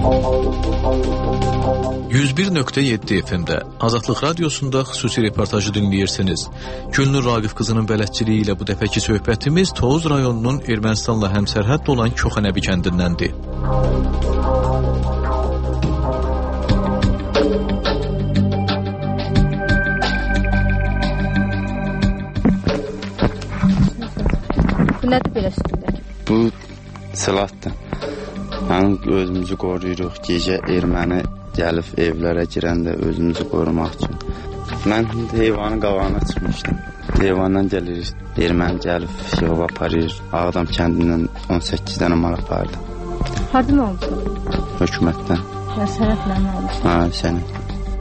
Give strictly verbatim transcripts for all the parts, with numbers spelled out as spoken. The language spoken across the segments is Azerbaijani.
yüz bir nöqtə yeddi F M-də Azadlıq Radiosunda xüsusi reportajı dinləyirsiniz. Gülnur Raqif qızının bələdçiliyi ilə bu dəfəki söhbətimiz Tovuz rayonunun Ermənistanla həmsərhəd olan Koxanəbi kəndindəndir. Bu nədir belə üstündəki? Bu silahdır. Mən özümüzü qoruyuruq. Gecə erməni gəlib evlərə girəndə özümüzü qorumaq üçün. Mən heyvanın qabağına çıxmışdım. Heyvandan gəlirik. Erməni gəlib yığıb aparır. Ağdam kəndindən on səkkiz dənə mal apardı. Hardan olmuşsun? Hökumətdən. Sənətlə mi olmuşsun? Ha, sənət.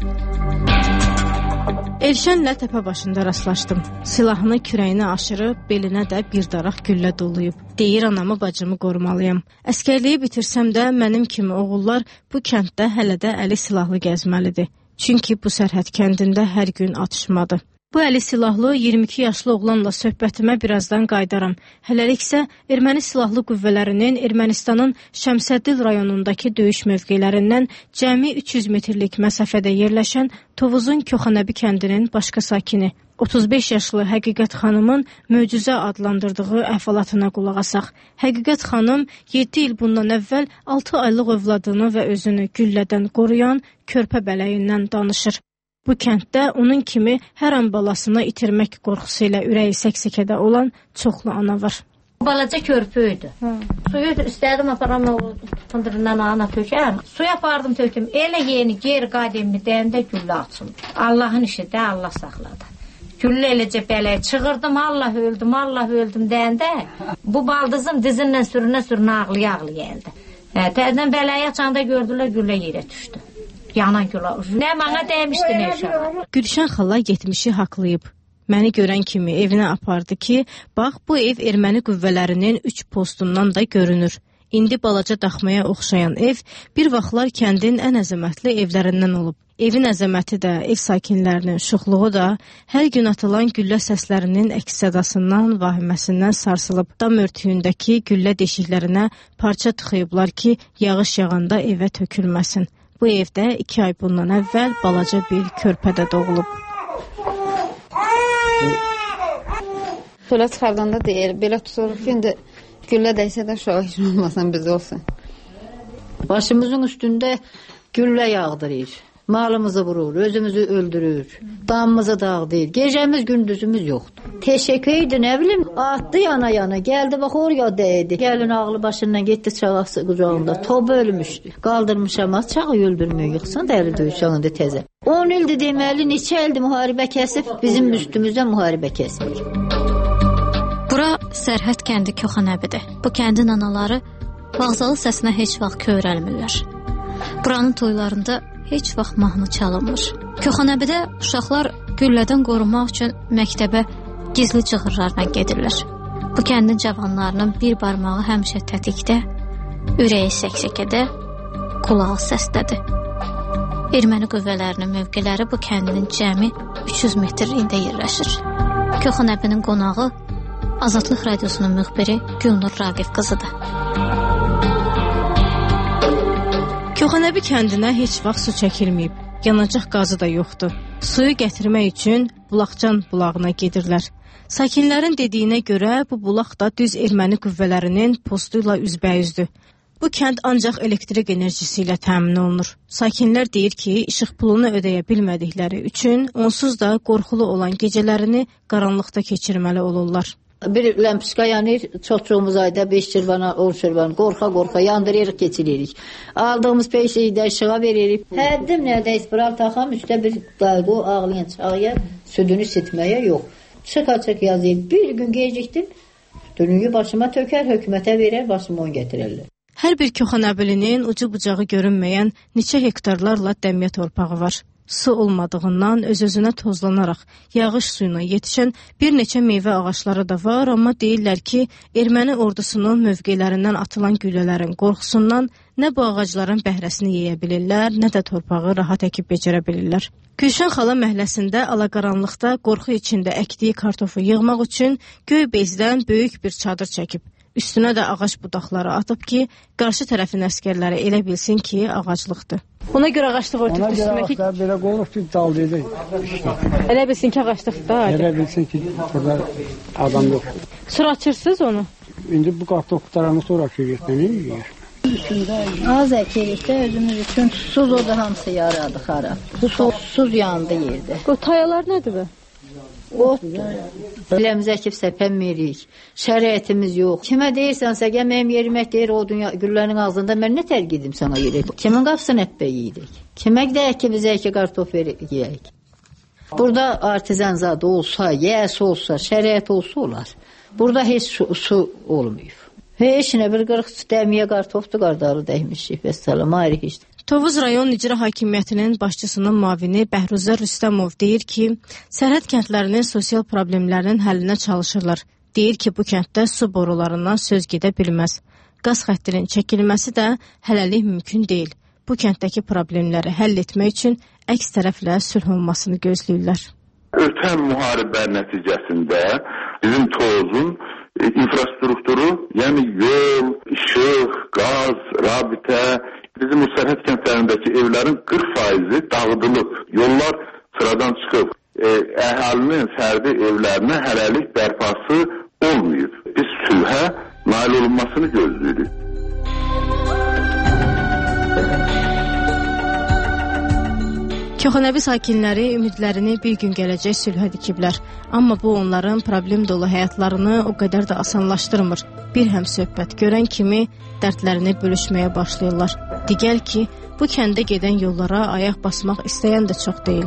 Elşənlə təpə başında rastlaşdım. Silahını kürəyinə aşırıb, belinə də bir daraq güllə doluyub. Deyir, anamı, bacımı qorumalıyam. Əskərliyi bitirsəm də mənim kimi oğullar bu kənddə hələ də əli silahlı gəzməlidir. Çünki bu sərhəd kəndində hər gün atışmadır. Bu əli silahlı iyirmi iki yaşlı oğlanla söhbətimə birazdan qaydaram. Hələlik isə erməni silahlı qüvvələrinin Ermənistanın Şəmsəddin rayonundakı döyüş mövqelərindən cəmi üç yüz metrlik məsafədə yerləşən Tovuzun Koxanəbi kəndinin başqa sakini, otuz beş yaşlı Həqiqət xanımın möcüzə adlandırdığı əhvalatına qulaq asaq. Həqiqət xanım yeddi il bundan əvvəl altı aylıq övladını və özünü güllədən qoruyan körpə bələyindən danışır. Bu kənddə onun kimi hər an balasını itirmək qorxusu ilə ürəyi səksəkədə olan çoxlu ana var. Balaca körpüydü. Hı. Suyu istədim aparam, fındırından ana tökəm. Suya apardım töküm. Elə yeni geri qadimli deyəndə güllə açıldı. Allahın işi də Allah saxladı. Güllə eləcə bələyə çıxırdım, Allah öldüm, Allah öldüm deyəndə bu baldızım dizinlə sürünə sürünə ağlıya ağlıya gəldi. Hə, təzdən bələyə açanda gördülər güllə yerə düşdü. Yanan gülə. Nə mənə dəymişdi, nə şəhər. Gülşən xala yetmişi haqlayıb. Məni görən kimi evinə apardı ki, bax bu ev erməni qüvvələrinin üç postundan da görünür. İndi balaca daxmaya oxşayan ev bir vaxtlar kəndin ən əzəmətli evlərindən olub. Evin əzəməti də, ev sakinlərinin şuxluğu da hər gün atılan güllə səslərinin əks sədasından, vahiməsindən sarsılıb. Dam örtüyündəki güllə deşiklərinə parça tıxıyıblar ki, yağış yağanda evə tökülməsin. Bu evdə iki ay bundan əvvəl balaca bir körpə də doğulub. Tola çıxardanda deyir, belə tuturuq ki, indi güllə dəysə də uşağı heç olmasın, biz olsun. Başımızın üstündə güllə yağdırır. Malımızı vurur, özümüzü öldürür, damımızı dağıdır, gecəmiz gündüzümüz yoxdur. Teşekkürdü, nə bilim, atdı yana yana, gəldi bax oraya dəydi. Gəlin ağlı başından getdi çağası qucağında, topu ölmüşdü. Qaldırmışam, az çağı öldürmüyor, yıxsan da əli döyüşanında təzə. on ildir deməli, neçə ildir müharibə kəsib, bizim üstümüzdə müharibə kəsmir. Bura Sərhəd kəndi Koxanəbidir. Bu kəndin anaları vağzalı səsinə heç vaxt kövrəlmirlər. Buranın toylarında heç vaxt mahnı çalınmır. Koxanəbidə uşaqlar güllədən qorunmaq üçün məktəbə gizli cığırlarla gedirlər. Bu kəndin cavanlarının bir barmağı həmişə tətikdə, ürəyi səksəkədə, qulağı səsdədir. Erməni qüvvələrinin mövqeləri bu kəndin cəmi üç yüz metrliyində yerləşir. Koxanəbinin qonağı Azadlıq Radiosunun müxbiri Gülnur Raqif qızıdır. Koxanəbi kəndinə heç vaxt su çəkilməyib, yanacaq qazı da yoxdur. Suyu gətirmək üçün Bulaqcan bulağına gedirlər. Sakinlərin dediyinə görə bu bulaq da düz erməni qüvvələrinin postuyla üzbəyüzdür. Bu kənd ancaq elektrik enerjisi ilə təmin olunur. Sakinlər deyir ki, işıq pulunu ödəyə bilmədikləri üçün onsuz da qorxulu olan gecələrini qaranlıqda keçirməli olurlar. Bir ləmpiska yanır, çox-çoğumuz ayda beş çırvana, on çırvana, qorxa-qorxa yandırırıq, keçiririk. Aldığımız peşeyi də işığa veririk. Həddim nədə ispiral taxam, üstə bir qayğı ağlayan çağıya, südünü sitməyə yox. Çıqa-çıq yazayım, bir gün gecikdim, dünüyü başıma tökər, hökumətə verər, başıma on gətirərlər. Hər bir Koxanəbilinin ucu bucağı görünməyən neçə hektarlarla dəmiyə torpağı var. Su olmadığından öz-özünə tozlanaraq yağış suyuna yetişən bir neçə meyvə ağaçları da var, amma deyirlər ki, erməni ordusunun mövqelərindən atılan güllələrin qorxusundan nə bu ağacların bəhrəsini yeyə bilirlər, nə də torpağı rahat əkib becərə bilirlər. Gülşən xala məhəlləsində alaqaranlıqda qorxu içində əkdiyi kartofu yığmaq üçün göy bezdən böyük bir çadır çəkib. Üstünə də ağac budaqları atıb ki, qarşı tərəfin əskərləri elə bilsin ki, ağaclıqdır. Ona görə ağaclıq örtüb Ona görə üstünə ki, ağaçlar belə qoyulub ki, daldırdı. elə bilsin ki, ağaclıqdır. Elə bilsin ki, burada adam yoxdur. Sonra açırsınız onu. İndi bu qartı oxutaranı sonra açırıq, nə yiyir? Az əkirikdə özümüz üçün susuz o da hamısı yaradı xarab. Susuz yandı yerdə. O tayalar nədir bu? Otdur. Biləmiz əkib səpənmirik. Şəraitimiz yox. Kimə deyirsənsə, gəl mənim yerimək deyir o dünya güllərin ağzında mən nə tərgidim sana yerək. Kimin qapısını hep yeyirik. Kimə gedək ki, bizə ki kartof yeyək. Burada artizan zadı olsa, yəs olsa, şərait olsa olar. Burada heç su, su olmuyor. Heç nə bir qırıq dəmiyə kartofdu qardarı dəymişik. Vəssalam, ayrı heç. Tovuz rayon icra hakimiyyətinin başçısının müavini Bəhruzə Rüstəmov deyir ki, sərhəd kəndlərinin sosial problemlərinin həllinə çalışırlar. Deyir ki, bu kənddə su borularından söz gedə bilməz. Qaz xəttinin çəkilməsi də hələlik mümkün deyil. Bu kənddəki problemləri həll etmək üçün əks tərəflə sülh olmasını gözləyirlər. Ötən müharibə nəticəsində bizim Tovuzun infrastrukturu, yəni yol, işıq, qaz, rabitə, bizim bu sərhəd kəndlərindəki evlərin qırx faizi dağıdılıb, yollar sıradan çıxıb, e, əhalinin fərdi evlərinə hələlik bərpası olmayıb. Biz sülhə nail olunmasını gözləyirik. Köxənəbi sakinləri ümidlərini bir gün gələcək sülhə dikiblər. Amma bu onların problem dolu həyatlarını o qədər də asanlaşdırmır. Bir həm söhbət görən kimi dərdlərini bölüşməyə başlayırlar. Digər ki, bu kəndə gedən yollara ayaq basmaq istəyən də çox deyil.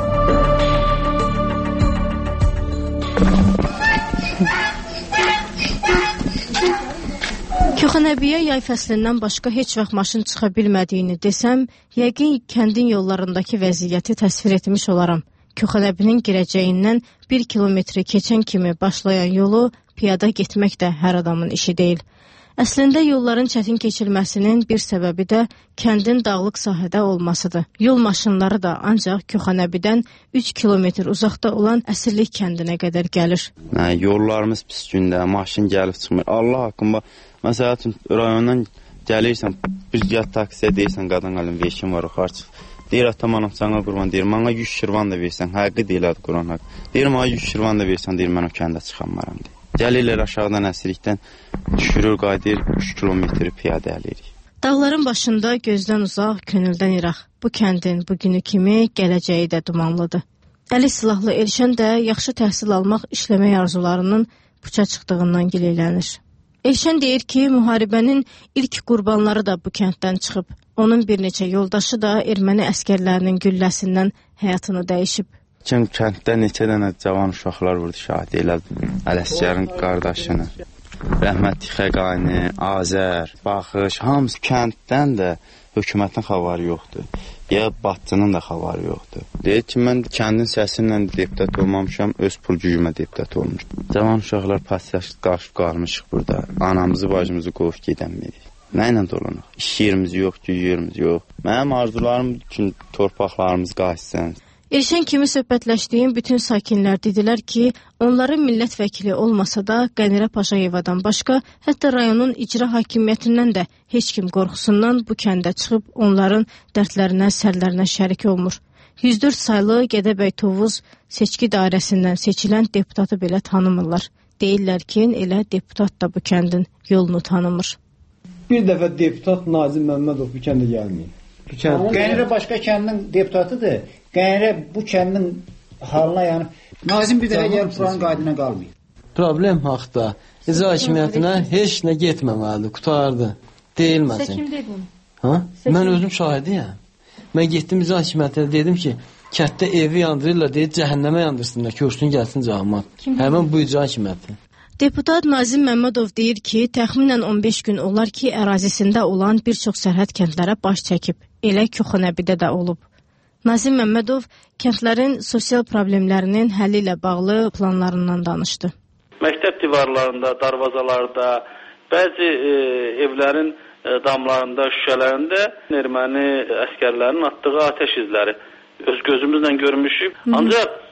Köxənəbiyə yay fəslindən başqa heç vaxt maşın çıxa bilmədiyini desəm, yəqin kəndin yollarındakı vəziyyəti təsvir etmiş olaram. Köxənəbinin girəcəyindən bir kilometri keçən kimi başlayan yolu piyada getmək də hər adamın işi deyil. Əslində yolların çətin keçilməsinin bir səbəbi də kəndin dağlıq sahədə olmasıdır. Yol maşınları da ancaq Köxənəbidən üç kilometr uzaqda olan Əsirlik kəndinə qədər gəlir. Nə, yollarımız pis gündə, maşın gəlib çıxmır. Allah haqqında, məsələn, rayondan gəlirsən, bir yat taksiyə deyirsən, qadan qalın, veşim var, yuxarı çıx. Deyir, atam anam sana qurban, deyir, mənə yüz şirvan da versən, həqiqi deyil adı Quran haqq. Deyir, mənə yüz şirvan da versən, deyir, mən o kəndə çıxanmaram, deyir. Gəlirlər aşağıdan Əsirlikdən, düşürür, qaydır, üç kilometri piyada əlirik. Dağların başında gözdən uzaq, könüldən iraq. Bu kəndin bugünü kimi gələcəyi də dumanlıdır. Əli silahlı Elşən də yaxşı təhsil almaq, işləmək arzularının puça çıxdığından gileylənir. Elşən deyir ki, müharibənin ilk qurbanları da bu kənddən çıxıb. Onun bir neçə yoldaşı da erməni əskərlərinin gülləsindən həyatını dəyişib. Kim kənddə neçə dənə cavan uşaqlar vurdu şahid elədi. Ələsgərin qardaşını, rəhmətli Xəqani, Azər, Baxış, hamısı kənddən də hökumətin xəbəri yoxdur. Ya Batçının da xəbəri yoxdur. Deyir ki, mən kəndin səsinlə deputat olmamışam, öz pul gücümə deputat olmuşam. Cavan uşaqlar pasyaş qarşı qalmışıq burada. Anamızı, bacımızı qovub gedəmirik. Nə ilə dolanıq? İş yerimiz yox, güc yerimiz yox. Mənim arzularım üçün torpaqlarımız qaçsın. Elşən kimi söhbətləşdiyim bütün sakinlər dedilər ki, onların millət vəkili olmasa da Qənirə Paşayevadan başqa, hətta rayonun icra hakimiyyətindən də heç kim qorxusundan bu kəndə çıxıb onların dərdlərinə, sərlərinə şərik olmur. yüz dörd saylı Gədəbəy Tovuz seçki dairəsindən seçilən deputatı belə tanımırlar. Deyirlər ki, elə deputat da bu kəndin yolunu tanımır. Bir dəfə deputat Nazim Məmmədov bu kəndə gəlməyib. Qənirə başqa kəndin deputatıdır. Qənirə bu kəndin halına yəni Nazim bir dəfə gəlib buranın qaydına qalmayıb. Problem haqda icra hakimiyyətinə heç nə getməməlidir, qutardı. Deyilməsin. Sən kim deyib bunu? Ha? Mən özüm şahidiyəm. Mən getdim icra hakimiyyətinə dedim ki, kənddə evi yandırırlar, deyib cəhənnəmə yandırsınlar, köçsün gəlsin cəmaət. Həmin bu icra hakimiyyəti. Deputat Nazim Məmmədov deyir ki, təxminən on beş gün olar ki, ərazisində olan bir çox sərhəd kəndlərə baş çəkib. Elə Köxənəbidə də olub. Nazim Məmmədov kəndlərin sosial problemlərinin həlli ilə bağlı planlarından danışdı. Məktəb divarlarında, darvazalarda, bəzi e, evlərin e, damlarında, şüşələrində erməni əskərlərinin atdığı atəş izləri öz gözümüzlə görmüşük. Hı -hı. Ancaq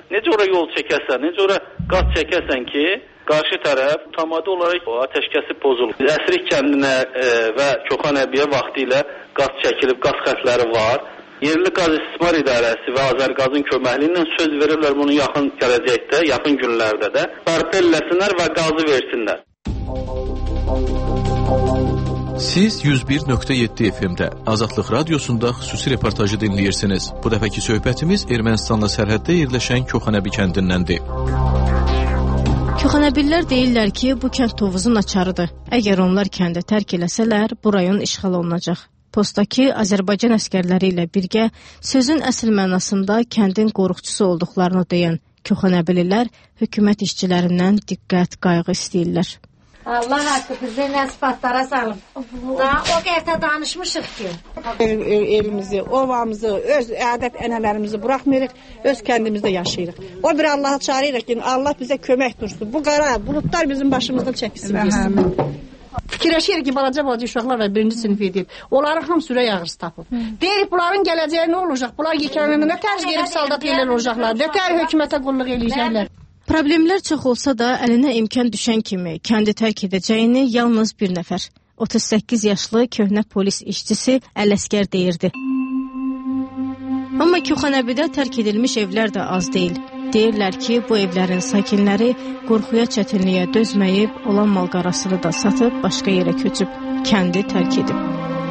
necə ora yol çəkəsən, necə ora qaz çəkəsən ki, qarşı tərəf tamamilə olaraq o atəşkəsi pozulur. Əsrik kəndinə e, və Koxanəbiyə vaxtı ilə qaz çəkilib, qaz xətləri var. Yerli qaz istismar idarəsi və Azərqazın köməkliyi ilə söz verirlər bunu yaxın gələcəkdə, yaxın günlərdə də bərpa eləsinlər və qazı versinlər. Siz yüz bir nöqtə yeddi F M-də Azadlıq Radiosunda xüsusi reportajı dinləyirsiniz. Bu dəfəki söhbətimiz Ermənistanla sərhəddə yerləşən Koxanəbi kəndindəndir. Koxanəbilər deyirlər ki, bu kənd Tovuzun açarıdır. Əgər onlar kəndi tərk eləsələr, bu rayon işğal olunacaq. Postdakı Azərbaycan əskərləri ilə birgə sözün əsl mənasında kəndin qoruqçusu olduqlarını deyən Koxanəbililər hökumət işçilərindən diqqət, qayğı istəyirlər. Allah haqqı bizi nəsifatlara salıb. Daha o qədər danışmışıq ki. El, el, elimizi, ovamızı, öz ədəb ənələrimizi buraxmırıq, öz kəndimizdə yaşayırıq. O bir Allah'a çağırırıq ki, Allah bizə kömək dursun. Bu qara bulutlar bizim başımızdan çəkilsin. Fikirləşirik ki, balaca-balaca uşaqlar var, birinci sinif edib. Onların hamısı ürək ağrısı tapıb. Deyirik, bunların gələcəyi nə olacaq? Bunlar yekənlərini nə tərz gelib saldat elə olacaqlar, nə tər hökumətə qulluq eləyəcəklər. Problemlər çox olsa da əlinə imkan düşən kimi kəndi tərk edəcəyini yalnız bir nəfər, otuz səkkiz yaşlı köhnə polis işçisi Ələsgər deyirdi. Amma Koxanəbidə tərk edilmiş evlər də az deyil. Deyirlər ki, bu evlərin sakinləri qorxuya, çətinliyə dözməyib, olan mal-qarasını da satıb başqa yerə köçüb, kəndi tərk edib.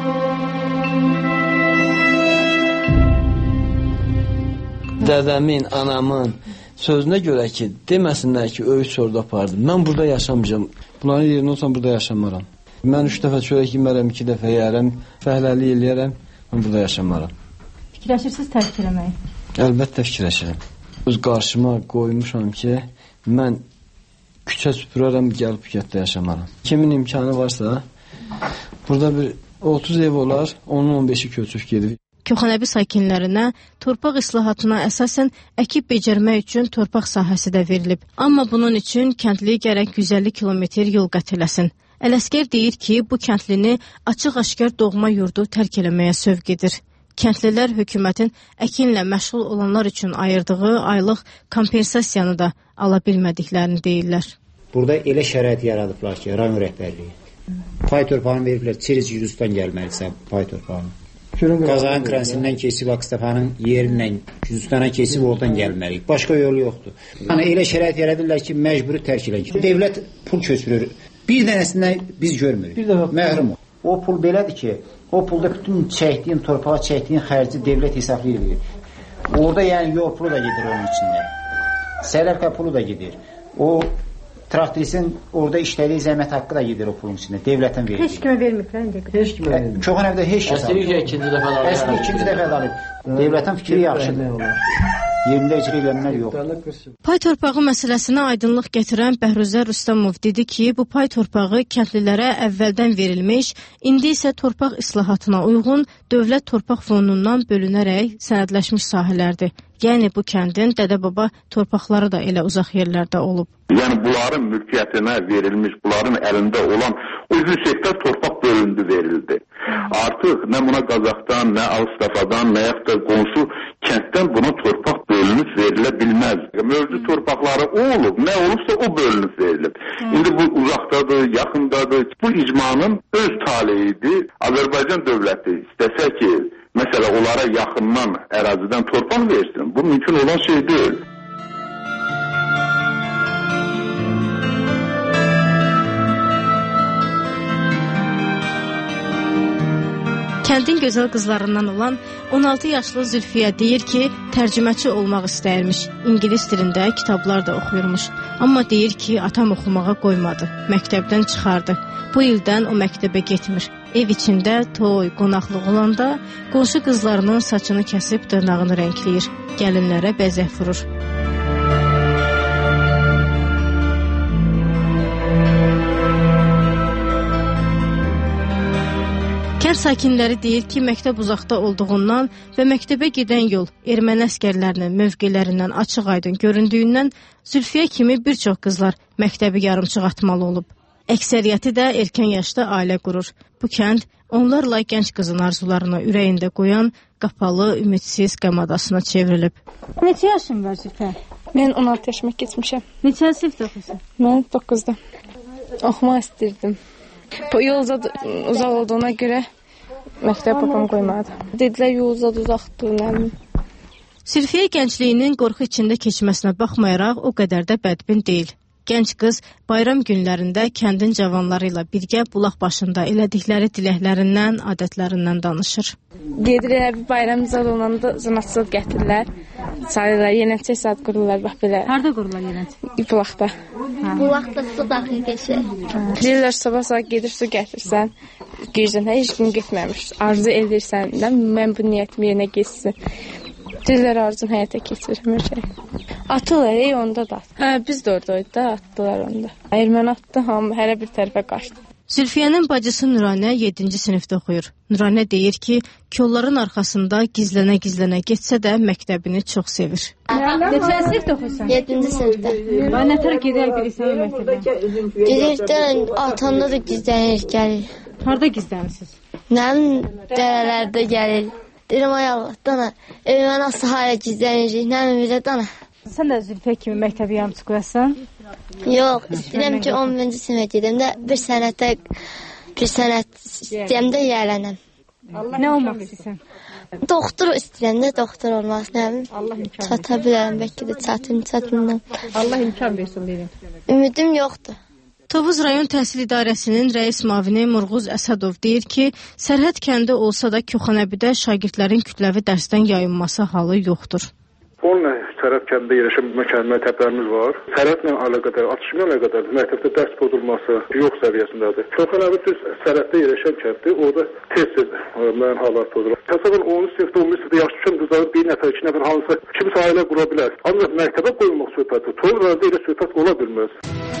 Dədəmin, anamın sözünə görə ki, deməsinlər ki, öyüd sorda apardım. Mən burada yaşamayacağım. Bunların yerində olsam burada yaşamaram. Mən üç dəfə çörək yemərəm, iki dəfə yeyərəm, fəhləlik eləyərəm, mən burada yaşamaram. Fikirləşirsiniz tərk eləməyi? Əlbəttə fikirləşirəm. Öz qarşıma qoymuşam ki, mən küçə süpürərəm, gəlib Bükətdə yaşamaram. Kimin imkanı varsa, burada bir otuz ev olar, onun on beşi köçüb gedib. Koxanəbi sakinlərinə torpaq islahatına əsasən əkib becərmək üçün torpaq sahəsi də verilib. Amma bunun üçün kəndli gərək yüz əlli kilometr yol qət eləsin. Ələsgər deyir ki, bu kəndlini açıq-aşkar doğma yurdu tərk eləməyə sövq edir. Kəndlilər hökumətin əkinlə məşğul olanlar üçün ayırdığı aylıq kompensasiyanı da ala bilmədiklərini deyirlər. Burada elə şərait yaradıblar ki, rayon rəhbərliyi. Pay torpağını veriblər, Çiric Gürcüstan gəlməlisə pay torpağını. Qazanın kransindən keçib Akstafanın yerindən Gürcüstana keçib oradan gəlməliyik. Başqa yolu yoxdur. Yəni elə şərait yaradırlar ki, məcburi tərk eləyir. Devlət pul köçürür. Bir dənəsindən biz görmürük. Məhrum. O pul belədir ki, o pulda bütün çəkdiyin, torpağa çəkdiyin xərci devlət hesablayır. Orada yəni yol pulu da gedir onun içində. Sərərka pulu da gedir. O traktorisin orada işlədiyi zəhmət haqqı da gedir o pulun içində. Devlətin verir. Heç kimə verməyiblər. Heç kimə verməyiblər. Koxanəbdə heç kəs alır. Əsli ikinci dəfə alır. Əsli ikinci dəfə alır. Devlətin fikri yaxşıdır. Yerində icra edənlər yox. Pay torpağı məsələsinə aydınlıq gətirən Bəhruzə Rüstəmov dedi ki, bu pay torpağı kəndlilərə əvvəldən verilmiş, indi isə torpaq islahatına uyğun dövlət torpaq fondundan bölünərək sənədləşmiş sahələrdir. Yəni bu kəndin dədə-baba torpaqları da elə uzaq yerlərdə olub. Yəni bunların mülkiyyətinə verilmiş, bunların əlində olan o yüz hektar torpaq bölündü, verildi. Artıq nə buna Qazaxdan, nə Ağstafadan, nə yaxud da qonşu kənddən buna torpaq bölünüb verilə bilməz. Mövcud torpaqları o olub, nə olubsa o bölünüb verilib. İndi bu uzaqdadır, yaxındadır. Bu icmanın öz taleyidir. Azərbaycan dövləti istəsə ki, məsələ onlara yaxından ərazidən torpaq versin, bu mümkün olan şey deyil. Kəndin gözəl qızlarından olan on altı yaşlı Zülfiyə deyir ki, tərcüməçi olmaq istəyirmiş. İngilis dilində kitablar da oxuyurmuş. Amma deyir ki, atam oxumağa qoymadı. Məktəbdən çıxardı. Bu ildən o məktəbə getmir. Ev içində toy, qonaqlıq olanda qonşu qızlarının saçını kəsib dırnağını rəngləyir. Gəlinlərə bəzək vurur. Kənd sakinləri deyir ki, məktəb uzaqda olduğundan və məktəbə gedən yol erməni əskərlərinin mövqelərindən açıq-aydın göründüyündən Zülfiyə kimi bir çox qızlar məktəbi yarımçıq atmalı olub. Əksəriyyəti də erkən yaşda ailə qurur. Bu kənd onlarla gənc qızın arzularını ürəyində qoyan qapalı, ümidsiz qəm adasına çevrilib. Neçə yaşın var Zülfiyə? Mən on altı yaşıma keçmişəm. Neçə sinifdə oxuyursan? Mən doqquzda. Oxumaq istirdim. Bu yol uzaq olduğuna görə məktəb papam qoymadı. Dedilər yol uzaqdır, nə bilim. Zülfiyə gəncliyinin qorxu içində keçməsinə baxmayaraq o qədər də bədbin deyil. Gənc qız bayram günlərində kəndin cavanları ilə birgə bulaq başında elədikləri diləklərindən, adətlərindən danışır. Gedirlər, bayram zad olanda zanatsız gətirirlər. Sayırlar, yenəçək saat qururlar, bax belə. Harada qururlar yenəçək? Bulaqda. Bulaqda su daxil keçir. Deyirlər, sabah saat gedir, su gətirsən, girsən, heç gün getməmiş. Arzu edirsən, mən bu niyyətim yerinə geçsin. Deyirlər, arzun həyata keçirir, hər şey. Atırlar, ey onda da. Hə, biz də oradaydı da, atdılar onda. Erməni atdı, hamı hələ bir tərəfə qaçdı. Zülfiyənin bacısı Nuranə yeddinci sinifdə oxuyur. Nuranə deyir ki, kolların arxasında gizlənə-gizlənə getsə də məktəbini çox sevir. Neçə sinifdə oxuyursan? yeddinci sinifdə. Və nə tərə gedək bilirsən məktəbə? Gedirdən atanda da gizlənir, gəlir. Harada gizlənirsiniz? Nəmin dərələrdə gəlir. Deyirəm, ay Allah, dana, evimə sahaya gizlənirik, nəmin bizə dana. Sən də Zülfiyə kimi məktəbi yarımçı qoyasan? Yox, istəyirəm ki, on birinci sinifə gedim də bir sənətə, bir sənət istəyəm də yiyələnəm. Nə olmaq istəyirsən? Doktor istəyirəm də, doktor olmaq istəyirəm. Çata bilərəm, bəlkə də çatın, çatından. Allah imkan versin, deyim. Ümidim yoxdur. Tovuz rayon təhsil idarəsinin rəis mavini Murğuz Əsədov deyir ki, Sərhəd kəndi olsa da Koxanəbidə şagirdlərin kütləvi dərsdən yayınması halı yoxdur. on Sərhəd kəndində yerləşən məktəblərimiz var. Sərhədlə əlaqədar, atışımla əlaqədar məktəbdə dərs pozulması yox səviyyəsindədir. Koxanəbi düz Sərhəddə yerləşən kənddir, orada tez-tez müəyyən hallar pozulur. Təsəvvür onuncu sinifdə, on bir sinifdə yaşlı düşən qızların bir nəfər, iki nəfər hansısa kimsə ailə qura bilər. Ancaq məktəbə qoyulmaq söhbəti, Tovuz rayonunda elə söhbət ola bilməz.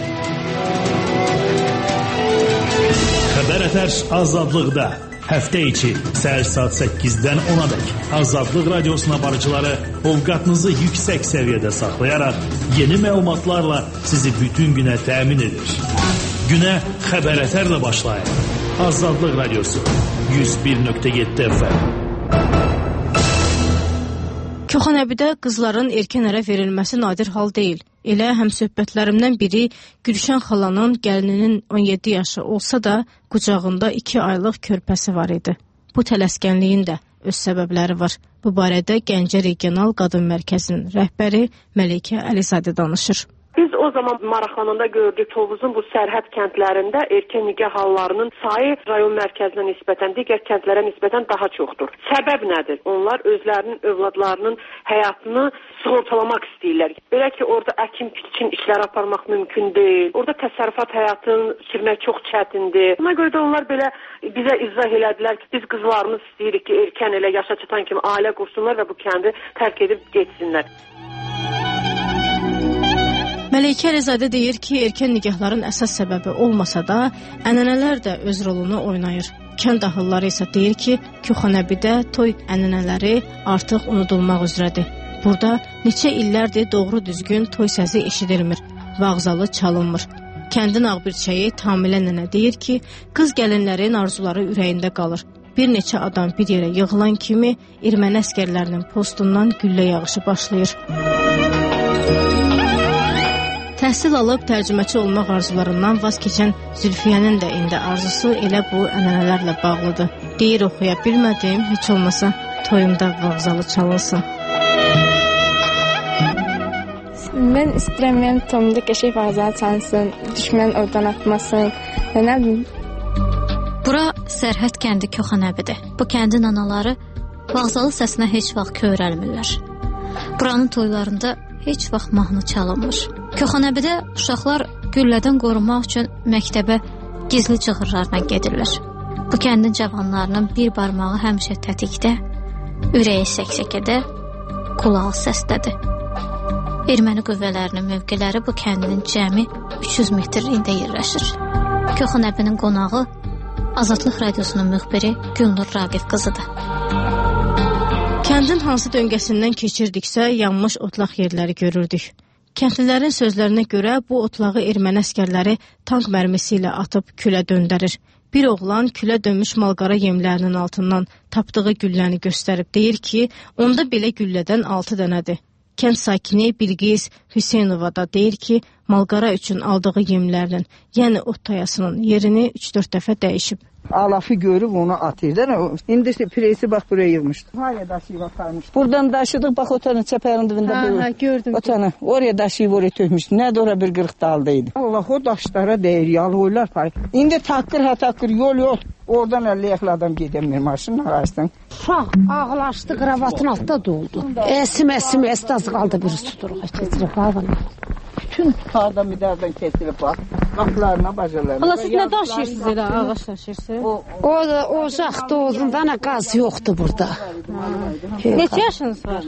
Xəbər Ətər azadlıqda. Həftə içi səhər saat səkkizdən ona dək Azadlıq Radiosuna barıcıları ovqatınızı yüksək səviyyədə saxlayaraq yeni məlumatlarla sizi bütün günə təmin edir. Günə Xəbər Ətərlə başlayın. Azadlıq Radiosu yüz bir nöqtə yeddi F M. Koxanəbidə qızların erkən ərə verilməsi nadir hal deyil. Elə həmsöhbətlərimdən biri Gülşən xalanın gəlininin on yeddi yaşı olsa da qucağında iki aylıq körpəsi var idi. Bu tələskənliyin də öz səbəbləri var. Bu barədə Gəncə Regional Qadın Mərkəzinin rəhbəri Məlikə Əlizadə danışır. Biz o zaman maraqlananda gördük Tovuzun bu sərhəd kəndlərində erkən nikah hallarının sayı rayon mərkəzinə nisbətən, digər kəndlərə nisbətən daha çoxdur. Səbəb nədir? Onlar özlərinin, övladlarının həyatını sığortalamaq istəyirlər. Belə ki, orada əkin-biçin işlər aparmaq mümkün deyil. Orada təsərrüfat həyatını sürmək çox çətindir. Buna görə də onlar belə bizə izah elədilər ki, biz qızlarımız istəyirik ki, erkən elə yaşa çatan kimi ailə qursunlar və bu kəndi tərk edib getsinlər. Məlikə Əlizadə deyir ki, erkən nikahların əsas səbəbi olmasa da, ənənələr də öz rolunu oynayır. Kənd ahılları isə deyir ki, Koxanəbidə toy ənənələri artıq unudulmaq üzrədir. Burada neçə illərdir doğru düzgün toy səsi eşidilmir, vağzalı çalınmır. Kəndin ağbirçəyi Tamilə nənə deyir ki, qız gəlinlərin arzuları ürəyində qalır. Bir neçə adam bir yerə yığılan kimi erməni əskərlərinin postundan güllə yağışı başlayır. Təhsil alıb tərcüməçi olmaq arzularından vaz keçən Zülfiyənin də indi arzusu elə bu ənənələrlə bağlıdır. Deyir, oxuya bilmədim, heç olmasa toyumda vağzalı çalınsın. Mən istəyirəm, mənim toyumda qəşəng vağzalı çalınsın, düşmən oradan atmasın və nə bilim. Bura Sərhəd kəndi Koxanəbidir. Bu kəndin anaları vağzalı səsinə heç vaxt kövrəlmirlər. Buranın toylarında heç vaxt mahnı çalınmır. Koxanəbidə uşaqlar güllədən qorunmaq üçün məktəbə gizli cığırlarla gedirlər. Bu kəndin cavanlarının bir barmağı həmişə tətikdə, ürəyi səksəkədə, qulağı səsdədir. Erməni qüvvələrinin mövqeləri bu kəndinin cəmi üç yüz metrliyində yerləşir. Koxanəbinin qonağı Azadlıq Radiosunun müxbiri Gülnur Raqif qızıdır. Kəndin hansı döngəsindən keçirdiksə, yanmış otlaq yerləri görürdük. Kəndlilərin sözlərinə görə bu otlağı erməni əskərləri tank mərmisi ilə atıb külə döndərir. Bir oğlan külə dönmüş malqara yemlərinin altından tapdığı gülləni göstərib deyir ki, onda belə güllədən altı dənədir. Kənd sakini Bilqis Hüseynova da deyir ki, malqara üçün aldığı yemlərinin, yəni ot tayasının yerini üç dörd dəfə dəyişib. Alafı görüb onu atırdı. İndi presi bax buraya yığmışdı. Hala daşıyıb aparmış. Buradan daşıdıq, bax o tane çəpərin dibində. Ha, ha, gördüm. O tane oraya daşıyıb oraya tökmüşdü. Nədir ora bir qırıq daldaydı. Allah o daşlara deyir, yalı var. İndi taqqır ha taqqır yol yol. Oradan əlli adam gedəmir maşının ağacdan. Uşaq ağlaşdı, kravatın altında doldu. Əsim əsim əsim az qaldı bir tuturuq. Keçirib bağına. Bütün tutardan bir dərdən kesilib bax. Qaplarına, bacalarına. Allah siz nə daşıyırsınız elə ağaç daşıyırsınız? O da ocaqda odunda nə qaz yoxdur burada. Neçə yaşınız var?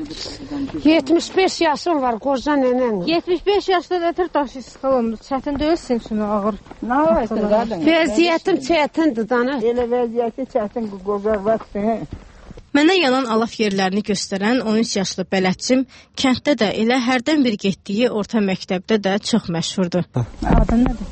yetmiş beş yaşım var, qoca nənəm. yetmiş beş yaşda nətər daşıyırsınız xalam? Çətin deyil sizin üçün ağır. Nə var qadın? Vəziyyətim çətindir dana. Elə vəziyyəti çətin qocar vaxtı. Mənə yanan alaf yerlərini göstərən on üç yaşlı bələdçim kənddə də elə hərdən bir getdiyi orta məktəbdə də çox məşhurdur. Adın nədir?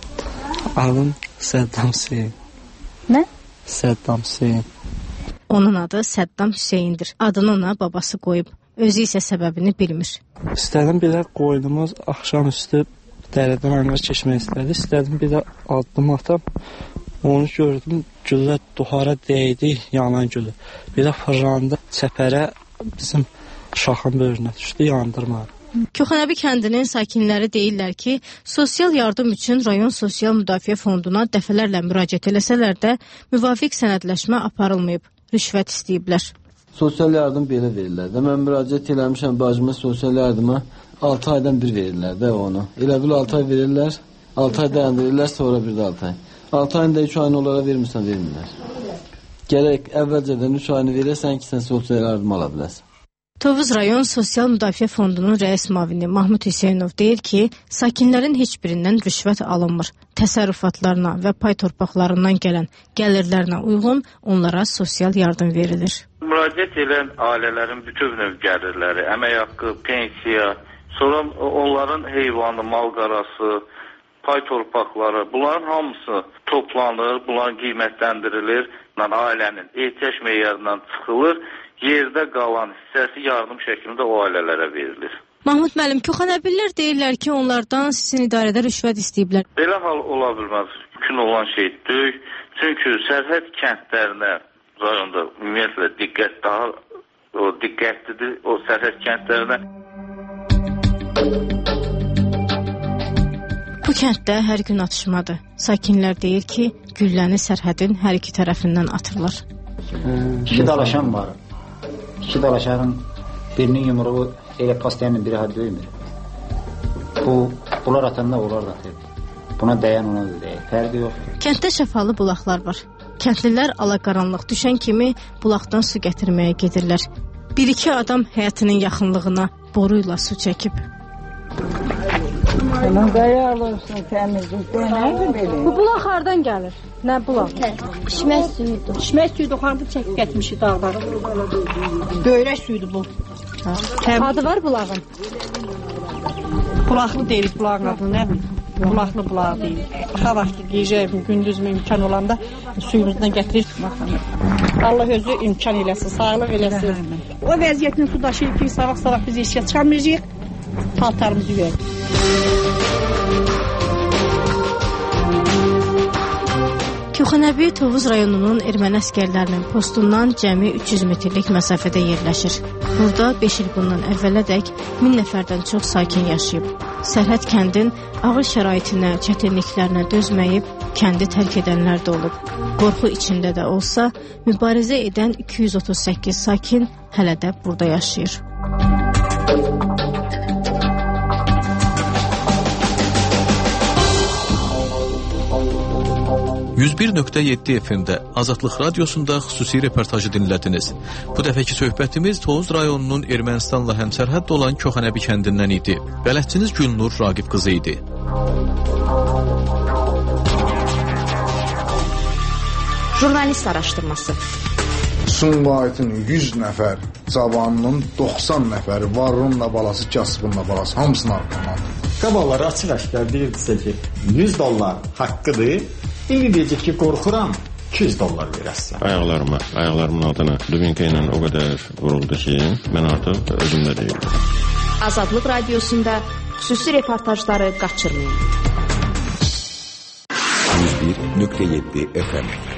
Adım Səddam Hüseyin. Nə? Səddam Hüseyin. Onun adı Səddam Hüseyindir. Adını ona babası qoyub. Özü isə səbəbini bilmir. İstədim bir də qoynumuz axşam üstü dərədən anqar keçmək istədi. İstədim bir də addım atam. Onu gördüm, güllə duhara dəydi, yanan gülü. Bir də fırlandı çəpərə bizim uşağın böyrünə düşdü, yandırmadı. Köxənəbi kəndinin sakinləri deyirlər ki, sosial yardım üçün rayon sosial müdafiə fonduna dəfələrlə müraciət eləsələr də müvafiq sənədləşmə aparılmayıb, rüşvət istəyiblər. Sosial yardım belə verirlər də. Mən müraciət eləmişəm bacıma sosial yardıma, altı aydan bir verirlər də onu. Elə bil altı ay verirlər, altı ay dayandırırlar, sonra bir də altı ay. altı ayında üç ayını onlara vermirsən, vermirlər. Gərək əvvəlcədən üç ayını verəsən ki, sən sosial yardım ala biləsən. Tovuz rayon sosial müdafiə fondunun rəis mavini Mahmud Hüseynov deyir ki, sakinlərin heç birindən rüşvət alınmır. Təsərrüfatlarına və pay torpaqlarından gələn gəlirlərinə uyğun onlara sosial yardım verilir. Müraciət edən ailələrin bütün növ gəlirləri, əmək haqqı, pensiya, sonra onların heyvanı, malqarası, pay torpaqları, bunların hamısı toplanır, bunlar qiymətləndirilir, ailənin ehtiyac meyarından çıxılır, yerdə qalan hissəsi yardım şəklində o ailələrə verilir. Mahmud müəllim, köxənəbilər deyirlər ki, onlardan sizin idarədə rüşvət istəyiblər. Belə hal ola bilməz, mümkün olan şey deyil. Çünki sərhəd kəndlərinə rayonda ümumiyyətlə diqqət daha o diqqətlidir o sərhəd kəndlərinə. Bu kənddə hər gün atışmadır. Sakinlər deyir ki, gülləni sərhədin hər iki tərəfindən atırlar. İki dalaşan var. İki dalaşanın birinin yumruğu elə pastayanın biri had döymür. Bu, bunlar atanda onlar da atır. Buna dəyən ona da dəyir. Fərqi yoxdur. Kənddə şəfalı bulaqlar var. Kəndlilər alaqaranlıq düşən kimi bulaqdan su gətirməyə gedirlər. Bir-iki adam həyətinin yaxınlığına boruyla su çəkib. Bunun qayarlırsın təmizlik. Bu nədir belə? Bu bulaq hardan gəlir? Nə bulaq? İçmək suyudur. İçmək suyudur, xandı çəkib getmişik dağları. Böyrək suyudur bu. Adı var bulağın? Bulaqlı deyirik bulağın adını, nə bilir? Bulaqlı bulaq deyirik. Baxa vaxtı gecə, gündüz mü imkan olanda suyumuzdan gətiririk. Allah özü imkan eləsin, sağlıq eləsin. O vəziyyətini su daşıyıb ki, savaq-savaq biz işə çıxamayacaq, paltarımızı verdik. Köxənəbi Tovuz rayonunun erməni əskərlərinin postundan cəmi üç yüz metrlik məsafədə yerləşir. Burada beş il bundan əvvələdək min nəfərdən çox sakin yaşayıb. Sərhəd kəndin ağır şəraitinə, çətinliklərinə dözməyib, kəndi tərk edənlər də olub. Qorxu içində də olsa, mübarizə edən iki yüz otuz səkkiz sakin hələ də burada yaşayır. yüz bir nöqtə yeddi F M-də Azadlıq Radiosunda xüsusi reportajı dinlədiniz. Bu dəfəki söhbətimiz Tovuz rayonunun Ermənistanla həmsərhəd olan Köxənəbi kəndindən idi. Bələdçiniz Gülnur Raqib qızı idi. Jurnalist araşdırması. Sumqayıtın yüz nəfər cavanının doxsan nəfəri varınla balası, kasıbınla balası hamısını arqamandır. Qabaları açıq aşkar deyirdisə ki, yüz dollar haqqıdır. İndi deyəcək ki, qorxuram, iki yüz dollar verəsən. Ayaqlarıma, ayaqlarımın altına dubinka ilə o qədər vuruldu ki, mən artıq özümdə deyildim. Azadlıq Radiosunda xüsusi reportajları qaçırmayın. yüz bir nöqtə yeddi F M